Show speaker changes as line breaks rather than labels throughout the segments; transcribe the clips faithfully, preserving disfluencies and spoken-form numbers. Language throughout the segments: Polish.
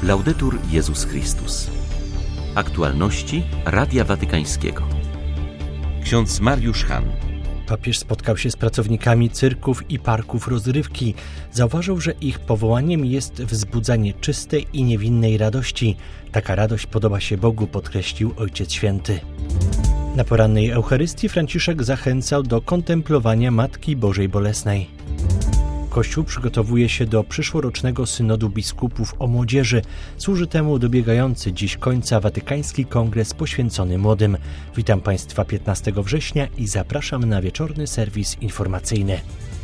Laudetur Jezus Chrystus. Aktualności Radia Watykańskiego. Ksiądz Mariusz Hahn.
Papież spotkał się z pracownikami cyrków i parków rozrywki. Zauważył, że ich powołaniem jest wzbudzanie czystej i niewinnej radości. Taka radość podoba się Bogu, podkreślił Ojciec Święty. Na porannej Eucharystii Franciszek zachęcał do kontemplowania Matki Bożej Bolesnej. Kościół przygotowuje się do przyszłorocznego synodu biskupów o młodzieży. Służy temu dobiegający dziś końca Watykański Kongres poświęcony młodym. Witam Państwa piętnastego września i zapraszam na wieczorny serwis informacyjny.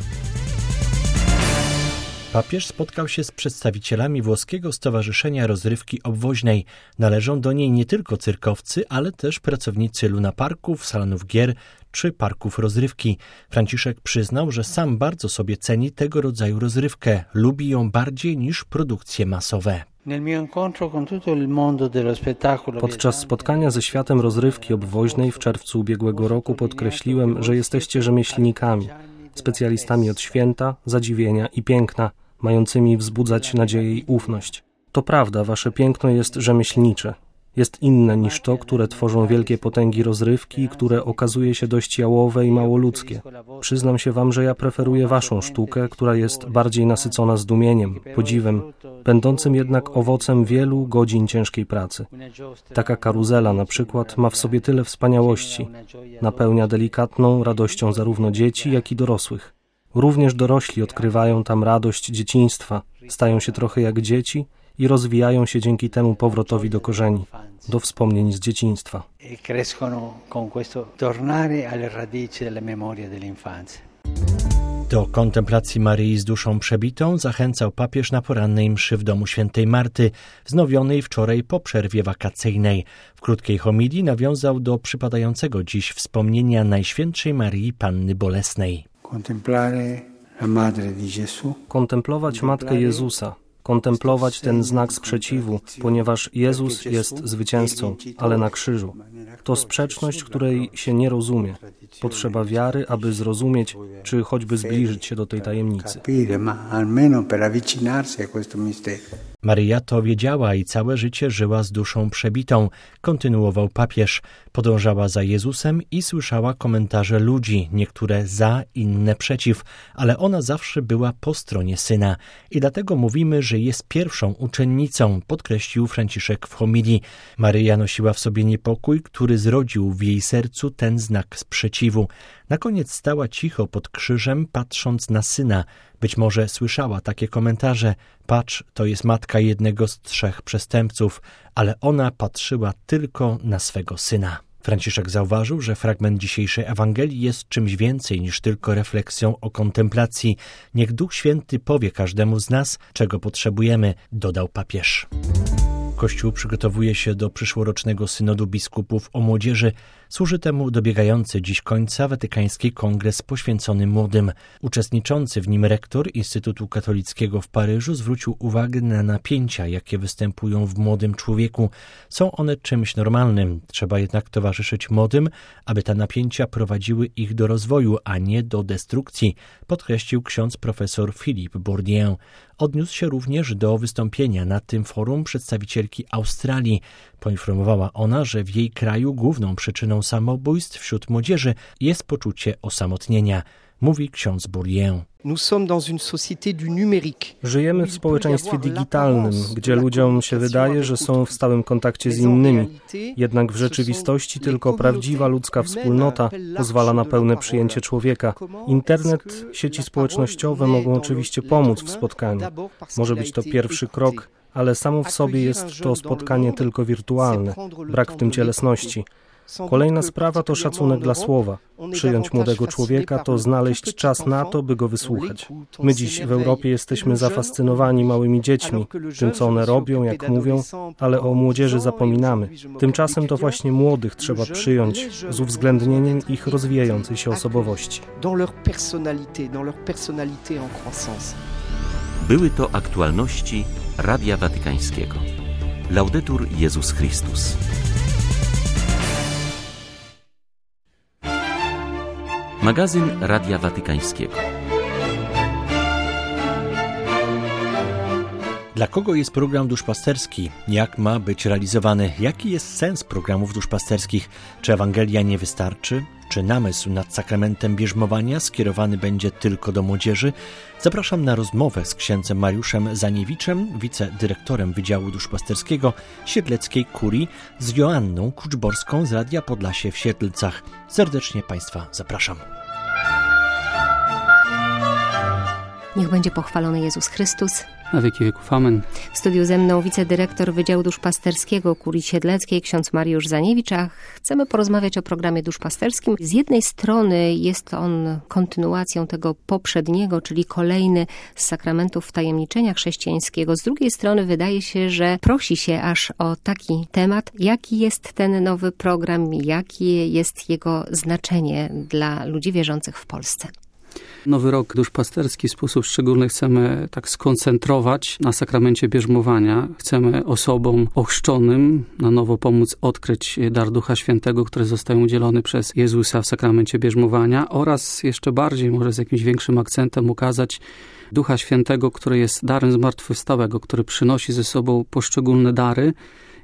Papież spotkał się z przedstawicielami włoskiego Stowarzyszenia Rozrywki Obwoźnej. Należą do niej nie tylko cyrkowcy, ale też pracownicy lunaparków, salonów gier czy parków rozrywki. Franciszek przyznał, że sam bardzo sobie ceni tego rodzaju rozrywkę. Lubi ją bardziej niż produkcje masowe.
Podczas spotkania ze światem rozrywki obwoźnej w czerwcu ubiegłego roku podkreśliłem, że jesteście rzemieślnikami, specjalistami od święta, zadziwienia i piękna, mającymi wzbudzać nadzieję i ufność. To prawda, wasze piękno jest rzemieślnicze. Jest inne niż to, które tworzą wielkie potęgi rozrywki, które okazuje się dość jałowe i mało ludzkie. Przyznam się wam, że ja preferuję waszą sztukę, która jest bardziej nasycona zdumieniem, podziwem, będącym jednak owocem wielu godzin ciężkiej pracy. Taka karuzela na przykład ma w sobie tyle wspaniałości. Napełnia delikatną radością zarówno dzieci, jak i dorosłych. Również dorośli odkrywają tam radość dzieciństwa, stają się trochę jak dzieci i rozwijają się dzięki temu powrotowi do korzeni, do wspomnień z dzieciństwa.
Do kontemplacji Maryi z duszą przebitą zachęcał papież na porannej mszy w domu świętej Marty, wznowionej wczoraj po przerwie wakacyjnej. W krótkiej homilii nawiązał do przypadającego dziś wspomnienia Najświętszej Maryi Panny Bolesnej.
Kontemplować Matkę Jezusa. Kontemplować ten znak sprzeciwu, ponieważ Jezus jest zwycięzcą, ale na krzyżu. To sprzeczność, której się nie rozumie. Potrzeba wiary, aby zrozumieć, czy choćby zbliżyć się do tej tajemnicy.
Maryja to wiedziała i całe życie żyła z duszą przebitą, kontynuował papież. Podążała za Jezusem i słyszała komentarze ludzi, niektóre za, inne przeciw, ale ona zawsze była po stronie Syna. I dlatego mówimy, że jest pierwszą uczennicą, podkreślił Franciszek w homilii. Maryja nosiła w sobie niepokój, który zrodził w jej sercu ten znak sprzeciwu. Na koniec stała cicho pod krzyżem, patrząc na Syna. Być może słyszała takie komentarze: patrz, to jest matka jednego z trzech przestępców, ale ona patrzyła tylko na swego Syna. Franciszek zauważył, że fragment dzisiejszej Ewangelii jest czymś więcej niż tylko refleksją o kontemplacji. Niech Duch Święty powie każdemu z nas, czego potrzebujemy, dodał papież. Kościół przygotowuje się do przyszłorocznego synodu biskupów o młodzieży. Służy temu dobiegający dziś końca Watykański Kongres poświęcony młodym. Uczestniczący w nim rektor Instytutu Katolickiego w Paryżu zwrócił uwagę na napięcia, jakie występują w młodym człowieku. Są one czymś normalnym. Trzeba jednak towarzyszyć młodym, aby te napięcia prowadziły ich do rozwoju, a nie do destrukcji, podkreślił ksiądz profesor Philippe Bourdieu. Odniósł się również do wystąpienia na tym forum przedstawicielki Australii. Poinformowała ona, że w jej kraju główną przyczyną samobójstw wśród młodzieży jest poczucie osamotnienia. Mówi ksiądz Bourdieu.
Żyjemy w społeczeństwie digitalnym, gdzie ludziom się wydaje, że są w stałym kontakcie z innymi. Jednak w rzeczywistości tylko prawdziwa ludzka wspólnota pozwala na pełne przyjęcie człowieka. Internet, sieci społecznościowe mogą oczywiście pomóc w spotkaniu. Może być to pierwszy krok, ale samo w sobie jest to spotkanie tylko wirtualne. Brak w tym cielesności. Kolejna sprawa to szacunek dla słowa. Przyjąć młodego człowieka to znaleźć czas na to, by go wysłuchać. My dziś w Europie jesteśmy zafascynowani małymi dziećmi, tym co one robią, jak mówią, ale o młodzieży zapominamy. Tymczasem to właśnie młodych trzeba przyjąć z uwzględnieniem ich rozwijającej się osobowości.
Były to aktualności Radia Watykańskiego. Laudetur Jezus Chrystus. Magazyn Radia Watykańskiego.
Dla kogo jest program duszpasterski? Jak ma być realizowany? Jaki jest sens programów duszpasterskich? Czy Ewangelia nie wystarczy? Czy namysł nad sakramentem bierzmowania skierowany będzie tylko do młodzieży? Zapraszam na rozmowę z księdzem Mariuszem Zaniewiczem, wicedyrektorem Wydziału Duszpasterskiego Siedleckiej Kurii, z Joanną Kuczborską z Radia Podlasie w Siedlcach. Serdecznie Państwa zapraszam.
Niech będzie pochwalony Jezus Chrystus.
Na wieki wieków. Amen.
W studiu ze mną wicedyrektor Wydziału Duszpasterskiego Kurii Siedleckiej, ksiądz Mariusz Zaniewicz, a chcemy porozmawiać o programie duszpasterskim. Z jednej strony jest on kontynuacją tego poprzedniego, czyli kolejny z sakramentów wtajemniczenia chrześcijańskiego. Z drugiej strony wydaje się, że prosi się aż o taki temat. Jaki jest ten nowy program? Jakie jest jego znaczenie dla ludzi wierzących w Polsce?
Nowy rok duszpasterski w sposób szczególny chcemy tak skoncentrować na sakramencie bierzmowania. Chcemy osobom ochrzczonym na nowo pomóc odkryć dar Ducha Świętego, który został udzielony przez Jezusa w sakramencie bierzmowania, oraz jeszcze bardziej, może z jakimś większym akcentem, ukazać Ducha Świętego, który jest darem zmartwychwstałego, który przynosi ze sobą poszczególne dary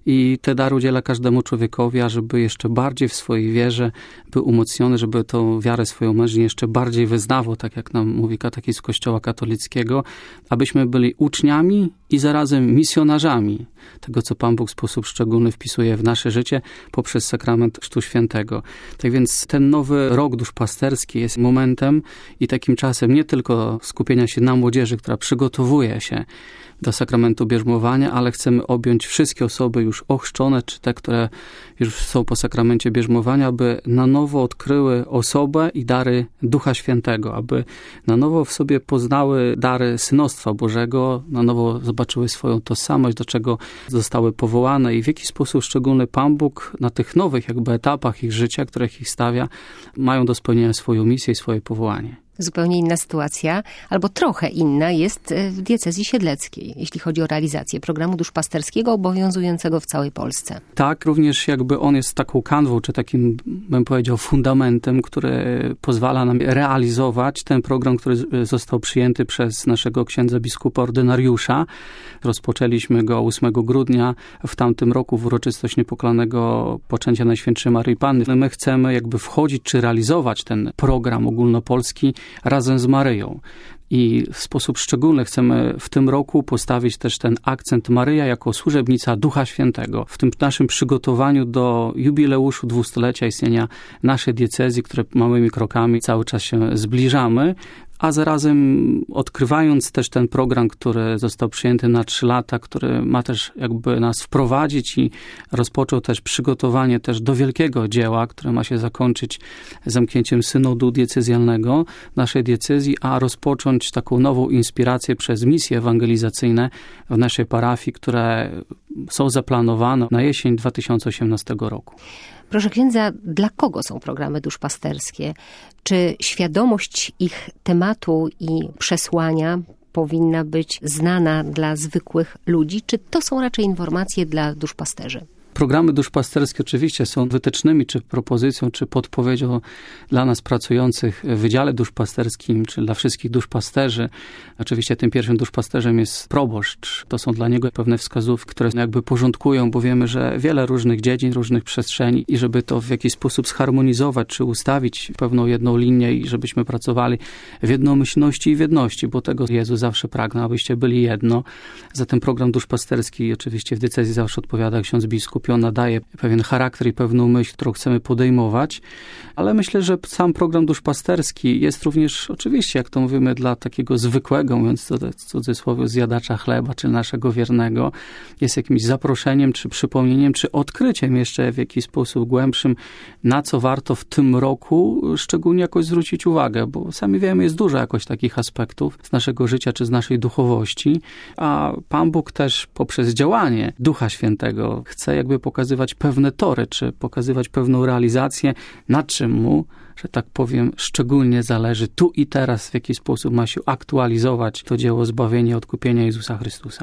i te dary udziela każdemu człowiekowi, ażeby jeszcze bardziej w swojej wierze był umocniony, żeby tą wiarę swoją mężnie jeszcze bardziej wyznawał, tak jak nam mówi katechizm Kościoła katolickiego, abyśmy byli uczniami i zarazem misjonarzami tego, co Pan Bóg w sposób szczególny wpisuje w nasze życie poprzez sakrament Chrztu Świętego. Tak więc ten nowy rok duszpasterski jest momentem i takim czasem nie tylko skupienia się na młodzieży, która przygotowuje się do sakramentu bierzmowania, ale chcemy objąć wszystkie osoby już ochrzczone, czy te, które już są po sakramencie bierzmowania, aby na nowo odkryły osobę i dary Ducha Świętego, aby na nowo w sobie poznały dary synostwa Bożego, na nowo zobaczyły swoją tożsamość, do czego zostały powołane i w jaki sposób szczególny Pan Bóg na tych nowych jakby etapach ich życia, których ich stawia, mają do spełnienia swoją misję i swoje powołanie.
Zupełnie inna sytuacja, albo trochę inna jest w diecezji siedleckiej, jeśli chodzi o realizację programu duszpasterskiego obowiązującego w całej Polsce.
Tak, również jakby on jest taką kanwą, czy takim, bym powiedział, fundamentem, który pozwala nam realizować ten program, który został przyjęty przez naszego księdza biskupa ordynariusza. Rozpoczęliśmy go ósmego grudnia w tamtym roku w uroczystość niepokalanego poczęcia Najświętszej Maryi Panny. My chcemy jakby wchodzić, czy realizować ten program ogólnopolski razem z Maryją. I w sposób szczególny chcemy w tym roku postawić też ten akcent Maryja jako służebnica Ducha Świętego. W tym naszym przygotowaniu do jubileuszu dwustulecia istnienia naszej diecezji, które małymi krokami cały czas się zbliżamy, a zarazem odkrywając też ten program, który został przyjęty na trzy lata, który ma też jakby nas wprowadzić i rozpoczął też przygotowanie też do wielkiego dzieła, które ma się zakończyć zamknięciem synodu diecezjalnego naszej diecezji, a rozpocząć taką nową inspirację przez misje ewangelizacyjne w naszej parafii, które są zaplanowane na jesień dwa tysiące osiemnastego roku.
Proszę księdza, dla kogo są programy duszpasterskie? Czy świadomość ich tematu i przesłania powinna być znana dla zwykłych ludzi, czy to są raczej informacje dla duszpasterzy?
Programy duszpasterskie oczywiście są wytycznymi, czy propozycją, czy podpowiedzią dla nas pracujących w Wydziale Duszpasterskim, czy dla wszystkich duszpasterzy. Oczywiście tym pierwszym duszpasterzem jest proboszcz. To są dla niego pewne wskazówki, które jakby porządkują, bo wiemy, że wiele różnych dziedzin, różnych przestrzeni i żeby to w jakiś sposób zharmonizować, czy ustawić pewną jedną linię i żebyśmy pracowali w jednomyślności i w jedności, bo tego Jezus zawsze pragnął, abyście byli jedno. Zatem program duszpasterski oczywiście w diecezji zawsze odpowiada ksiądz biskup. On nadaje pewien charakter i pewną myśl, którą chcemy podejmować, ale myślę, że sam program duszpasterski jest również oczywiście, jak to mówimy, dla takiego zwykłego, mówiąc w cudzysłowie, zjadacza chleba, czy naszego wiernego, jest jakimś zaproszeniem, czy przypomnieniem, czy odkryciem jeszcze w jakiś sposób głębszym, na co warto w tym roku szczególnie jakoś zwrócić uwagę, bo sami wiemy, jest dużo jakoś takich aspektów z naszego życia, czy z naszej duchowości, a Pan Bóg też poprzez działanie Ducha Świętego chce jakby pokazywać pewne tory, czy pokazywać pewną realizację, na czym mu, że tak powiem, szczególnie zależy tu i teraz, w jaki sposób ma się aktualizować to dzieło zbawienia i odkupienia Jezusa Chrystusa.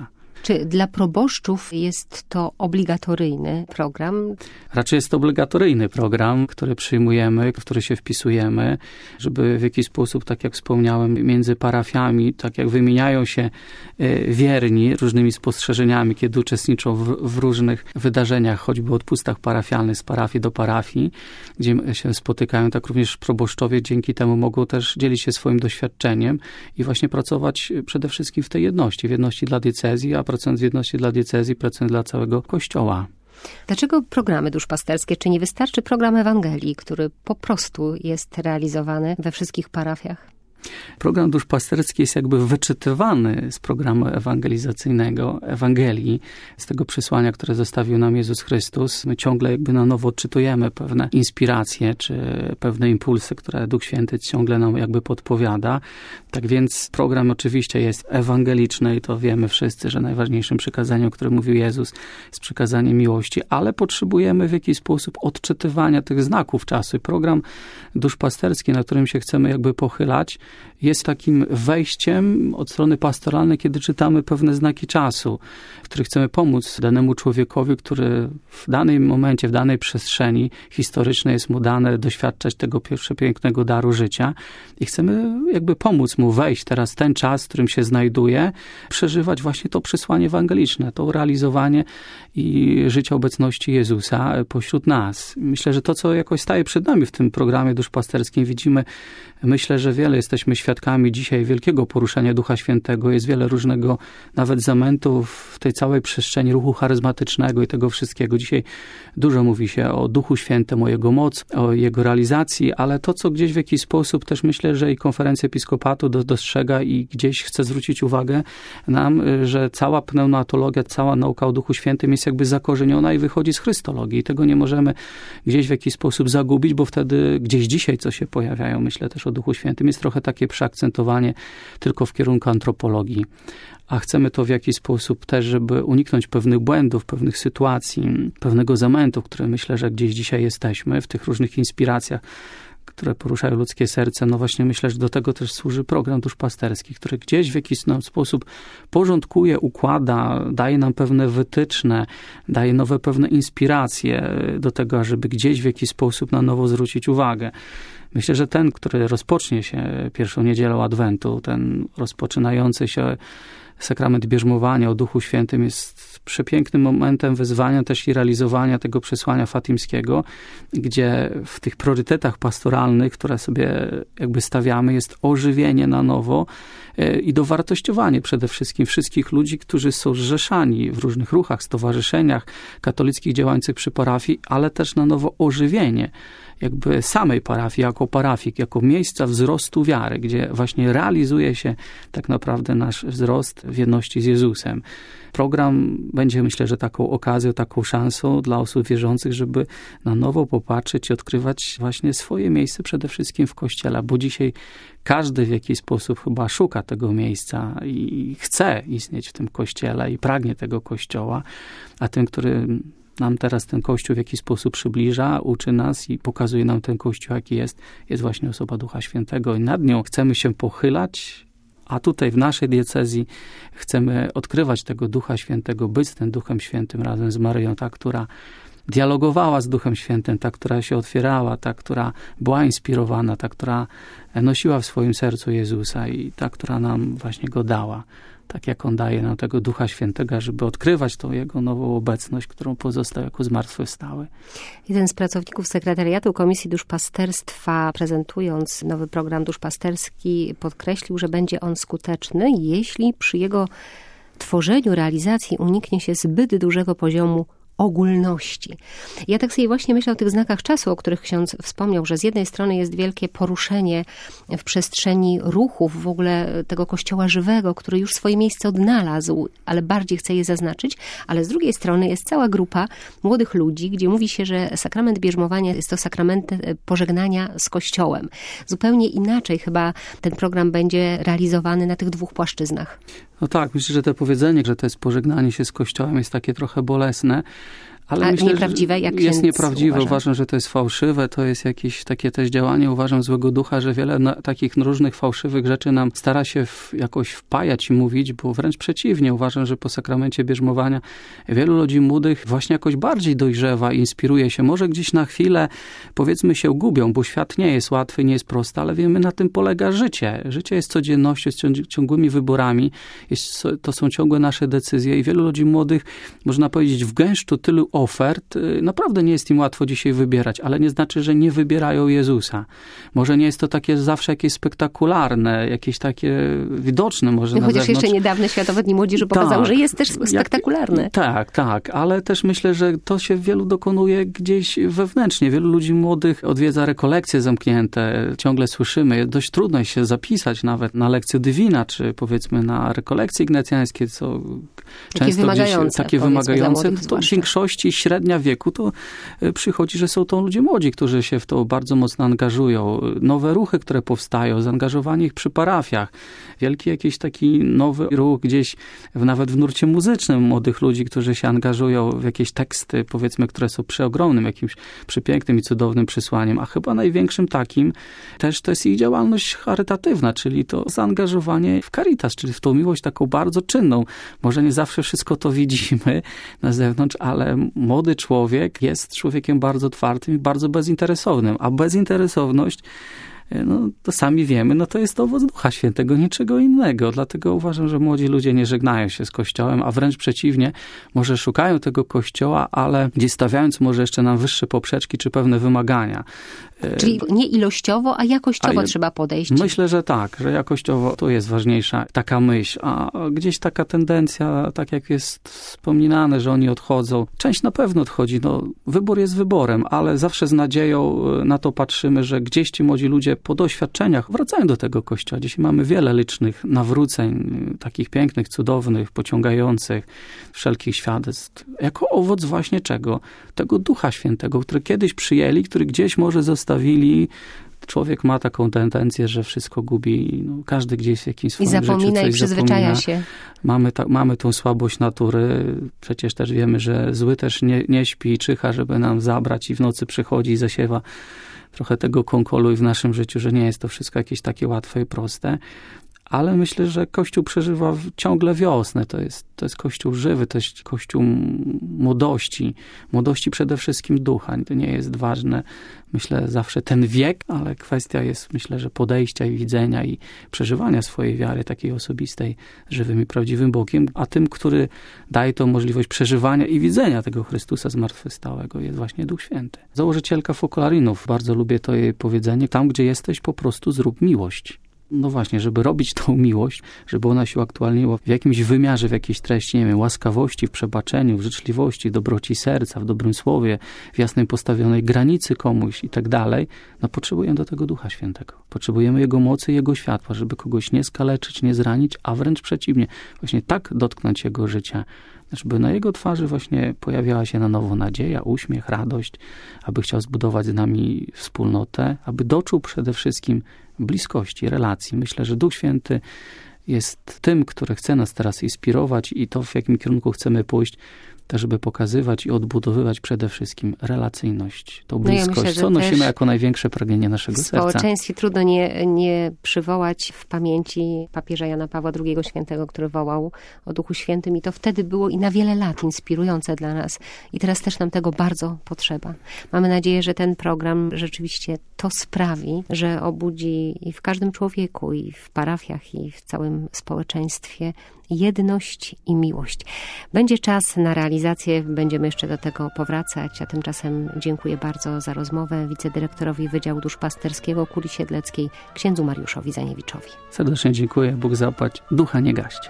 Czy dla proboszczów jest to obligatoryjny program?
Raczej jest to obligatoryjny program, który przyjmujemy, w który się wpisujemy, żeby w jakiś sposób, tak jak wspomniałem, między parafiami, tak jak wymieniają się wierni różnymi spostrzeżeniami, kiedy uczestniczą w, w różnych wydarzeniach, choćby odpustach parafialnych z parafii do parafii, gdzie się spotykają, tak również proboszczowie dzięki temu mogą też dzielić się swoim doświadczeniem i właśnie pracować przede wszystkim w tej jedności, w jedności dla diecezji, a pracując w jedności dla diecezji, pracując dla całego Kościoła.
Dlaczego programy duszpasterskie? Czy nie wystarczy program Ewangelii, który po prostu jest realizowany we wszystkich parafiach?
Program duszpasterski jest jakby wyczytywany z programu ewangelizacyjnego, Ewangelii, z tego przesłania, które zostawił nam Jezus Chrystus. My ciągle jakby na nowo odczytujemy pewne inspiracje, czy pewne impulsy, które Duch Święty ciągle nam jakby podpowiada. Tak więc program oczywiście jest ewangeliczny i to wiemy wszyscy, że najważniejszym przykazaniem, o którym mówił Jezus, jest przykazanie miłości, ale potrzebujemy w jakiś sposób odczytywania tych znaków czasu. I program duszpasterski, na którym się chcemy jakby pochylać, jest takim wejściem od strony pastoralnej, kiedy czytamy pewne znaki czasu, w których chcemy pomóc danemu człowiekowi, który w danym momencie, w danej przestrzeni historycznej jest mu dane doświadczać tego przepięknego daru życia i chcemy jakby pomóc mu wejść teraz w ten czas, w którym się znajduje, przeżywać właśnie to przesłanie ewangeliczne, to realizowanie i życie obecności Jezusa pośród nas. Myślę, że to, co jakoś staje przed nami w tym programie duszpasterskim, widzimy, myślę, że wiele jesteśmy świadkami dzisiaj wielkiego poruszenia Ducha Świętego. Jest wiele różnego nawet zamętów w tej całej przestrzeni ruchu charyzmatycznego i tego wszystkiego. Dzisiaj dużo mówi się o Duchu Świętym, o Jego mocy, o Jego realizacji, ale to, co gdzieś w jakiś sposób też myślę, że i konferencja episkopatu dostrzega i gdzieś chce zwrócić uwagę nam, że cała pneumatologia, cała nauka o Duchu Świętym jest jakby zakorzeniona i wychodzi z chrystologii. I tego nie możemy gdzieś w jakiś sposób zagubić, bo wtedy gdzieś dzisiaj, co się pojawiają, myślę też o Duchu Świętym, jest trochę takie przeakcentowanie tylko w kierunku antropologii. A chcemy to w jakiś sposób też, żeby uniknąć pewnych błędów, pewnych sytuacji, pewnego zamętu, w którym myślę, że gdzieś dzisiaj jesteśmy, w tych różnych inspiracjach, które poruszają ludzkie serce. No właśnie myślę, że do tego też służy program duszpasterski, który gdzieś w jakiś sposób porządkuje, układa, daje nam pewne wytyczne, daje nowe pewne inspiracje do tego, żeby gdzieś w jakiś sposób na nowo zwrócić uwagę. Myślę, że ten, który rozpocznie się pierwszą niedzielą Adwentu, ten rozpoczynający się sakrament bierzmowania o Duchu Świętym jest przepięknym momentem wyzwania też i realizowania tego przesłania fatimskiego, gdzie w tych priorytetach pastoralnych, które sobie jakby stawiamy, jest ożywienie na nowo i dowartościowanie przede wszystkim wszystkich ludzi, którzy są zrzeszani w różnych ruchach, stowarzyszeniach katolickich działających przy parafii, ale też na nowo ożywienie jakby samej parafii, jako parafik, jako miejsca wzrostu wiary, gdzie właśnie realizuje się tak naprawdę nasz wzrost w jedności z Jezusem. Program będzie, myślę, że taką okazją, taką szansą dla osób wierzących, żeby na nowo popatrzeć i odkrywać właśnie swoje miejsce przede wszystkim w Kościele, bo dzisiaj każdy w jakiś sposób chyba szuka tego miejsca i chce istnieć w tym Kościele i pragnie tego Kościoła, a ten, który nam teraz ten Kościół w jakiś sposób przybliża, uczy nas i pokazuje nam ten Kościół, jaki jest, jest właśnie osoba Ducha Świętego i nad nią chcemy się pochylać, a tutaj w naszej diecezji chcemy odkrywać tego Ducha Świętego, być z tym Duchem Świętym razem z Maryją, ta, która dialogowała z Duchem Świętym, ta, która się otwierała, ta, która była inspirowana, ta, która nosiła w swoim sercu Jezusa i ta, która nam właśnie Go dała. Tak jak On daje nam tego Ducha Świętego, żeby odkrywać tą Jego nową obecność, którą pozostał jako zmartwychwstały.
Jeden z pracowników sekretariatu Komisji Duszpasterstwa, prezentując nowy program duszpasterski, podkreślił, że będzie on skuteczny, jeśli przy jego tworzeniu, realizacji uniknie się zbyt dużego poziomu ogólności. Ja tak sobie właśnie myślę o tych znakach czasu, o których ksiądz wspomniał, że z jednej strony jest wielkie poruszenie w przestrzeni ruchów w ogóle tego Kościoła żywego, który już swoje miejsce odnalazł, ale bardziej chce je zaznaczyć, ale z drugiej strony jest cała grupa młodych ludzi, gdzie mówi się, że sakrament bierzmowania jest to sakrament pożegnania z Kościołem. Zupełnie inaczej chyba ten program będzie realizowany na tych dwóch płaszczyznach.
No tak, myślę, że to powiedzenie, że to jest pożegnanie się z Kościołem jest takie trochę bolesne, Ale
A
myślę,
nieprawdziwe, jak
jest nieprawdziwe.
uważa?
Uważam, że to jest fałszywe, to jest jakieś takie też działanie, uważam, złego ducha, że wiele na, takich różnych fałszywych rzeczy nam stara się w, jakoś wpajać i mówić, bo wręcz przeciwnie. Uważam, że po sakramencie bierzmowania wielu ludzi młodych właśnie jakoś bardziej dojrzewa i inspiruje się. Może gdzieś na chwilę, powiedzmy, się gubią, bo świat nie jest łatwy, nie jest prosty, ale wiemy, na tym polega życie. Życie jest codziennością, jest ciągłymi wyborami, jest, to są ciągłe nasze decyzje i wielu ludzi młodych, można powiedzieć, w gęszczu tylu ofert, naprawdę nie jest im łatwo dzisiaj wybierać, ale nie znaczy, że nie wybierają Jezusa. Może nie jest to takie zawsze jakieś spektakularne, jakieś takie widoczne może
no,
na
chociaż
zewnątrz.
jeszcze niedawne Światowe Dni Młodzieży pokazały,
tak,
że jest też spektakularne.
Jak, tak, tak, ale też myślę, że to się wielu dokonuje gdzieś wewnętrznie. Wielu ludzi młodych odwiedza rekolekcje zamknięte, ciągle słyszymy, dość trudno się zapisać nawet na lekcję Divina, czy powiedzmy na rekolekcje ignacjańskie, co
takie
często
wymagające,
gdzieś, takie wymagające. To w
zwłaszcza.
większości średnia wieku to przychodzi, że są to ludzie młodzi, którzy się w to bardzo mocno angażują. Nowe ruchy, które powstają, zaangażowanie ich przy parafiach. Wielki jakiś taki nowy ruch gdzieś w, nawet w nurcie muzycznym młodych ludzi, którzy się angażują w jakieś teksty, powiedzmy, które są przeogromnym, jakimś przepięknym i cudownym przesłaniem. A chyba największym takim też to jest ich działalność charytatywna, czyli to zaangażowanie w caritas, czyli w tą miłość taką bardzo czynną. Może nie zawsze wszystko to widzimy na zewnątrz, ale młody człowiek jest człowiekiem bardzo otwartym i bardzo bezinteresownym, a bezinteresowność, no to sami wiemy, no to jest owoc Ducha Świętego, niczego innego. Dlatego uważam, że młodzi ludzie nie żegnają się z Kościołem, a wręcz przeciwnie, może szukają tego Kościoła, ale gdzieś stawiając może jeszcze na wyższe poprzeczki czy pewne wymagania.
Czyli nie ilościowo, a jakościowo
a
trzeba podejść.
Myślę, że tak, że jakościowo to jest ważniejsza taka myśl, a gdzieś taka tendencja, tak jak jest wspominane, że oni odchodzą. Część na pewno odchodzi, no wybór jest wyborem, ale zawsze z nadzieją na to patrzymy, że gdzieś ci młodzi ludzie po doświadczeniach wracają do tego Kościoła. Dzisiaj mamy wiele licznych nawróceń, takich pięknych, cudownych, pociągających, wszelkich świadectw. Jako owoc właśnie czego? Tego Ducha Świętego, który kiedyś przyjęli, który gdzieś może zostawili. Człowiek ma taką tendencję, że wszystko gubi. No, każdy gdzieś w jakimś swoim
I zapomina
życiu
i
coś
przyzwyczaja
zapomina.
się.
Mamy, ta, mamy tą słabość natury. Przecież też wiemy, że zły też nie, nie śpi i czyha, żeby nam zabrać i w nocy przychodzi i zasiewa trochę tego konkolu i w naszym życiu, że nie jest to wszystko jakieś takie łatwe i proste. Ale myślę, że Kościół przeżywa ciągle wiosnę. To jest, to jest Kościół żywy, to jest Kościół młodości. Młodości przede wszystkim ducha. To nie jest ważne, myślę, zawsze ten wiek, ale kwestia jest, myślę, że podejścia i widzenia i przeżywania swojej wiary takiej osobistej, żywym i prawdziwym Bogiem. A tym, który daje to możliwość przeżywania i widzenia tego Chrystusa zmartwychwstałego, jest właśnie Duch Święty. Założycielka Fokolarinów, bardzo lubię to jej powiedzenie, tam, gdzie jesteś, po prostu zrób miłość. No właśnie, żeby robić tą miłość, żeby ona się uaktualniła w jakimś wymiarze, w jakiejś treści, nie wiem, łaskawości, w przebaczeniu, w życzliwości, dobroci serca, w dobrym słowie, w jasnej postawionej granicy komuś i tak dalej, no potrzebujemy do tego Ducha Świętego. Potrzebujemy Jego mocy i Jego światła, żeby kogoś nie skaleczyć, nie zranić, a wręcz przeciwnie, właśnie tak dotknąć Jego życia, żeby na Jego twarzy właśnie pojawiała się na nowo nadzieja, uśmiech, radość, aby chciał zbudować z nami wspólnotę, aby doczuł przede wszystkim bliskości, relacji. Myślę, że Duch Święty jest tym, który chce nas teraz inspirować i to, w jakim kierunku chcemy pójść, też żeby pokazywać i odbudowywać przede wszystkim relacyjność, tą bliskość, no ja myślę, co nosimy jako największe pragnienie naszego serca.
W społeczeństwie trudno nie, nie przywołać w pamięci papieża Jana Pawła drugiego Świętego, który wołał o Duchu Świętym i to wtedy było i na wiele lat inspirujące dla nas. I teraz też nam tego bardzo potrzeba. Mamy nadzieję, że ten program rzeczywiście to sprawi, że obudzi i w każdym człowieku, i w parafiach, i w całym społeczeństwie jedność i miłość. Będzie czas na realizację, będziemy jeszcze do tego powracać, a tymczasem dziękuję bardzo za rozmowę wicedyrektorowi Wydziału Duszpasterskiego Kurii Siedleckiej, księdzu Mariuszowi Zaniewiczowi.
Serdecznie dziękuję, Bóg zapłać, ducha nie gaście.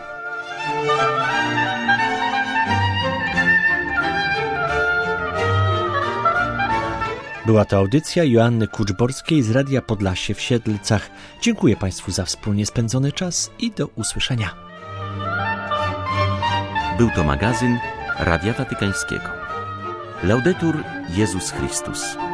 Była to audycja Joanny Kuczborskiej z Radia Podlasie w Siedlcach. Dziękuję Państwu za wspólnie spędzony czas i do usłyszenia.
Był to magazyn Radia Watykańskiego. Laudetur Jezus Chrystus.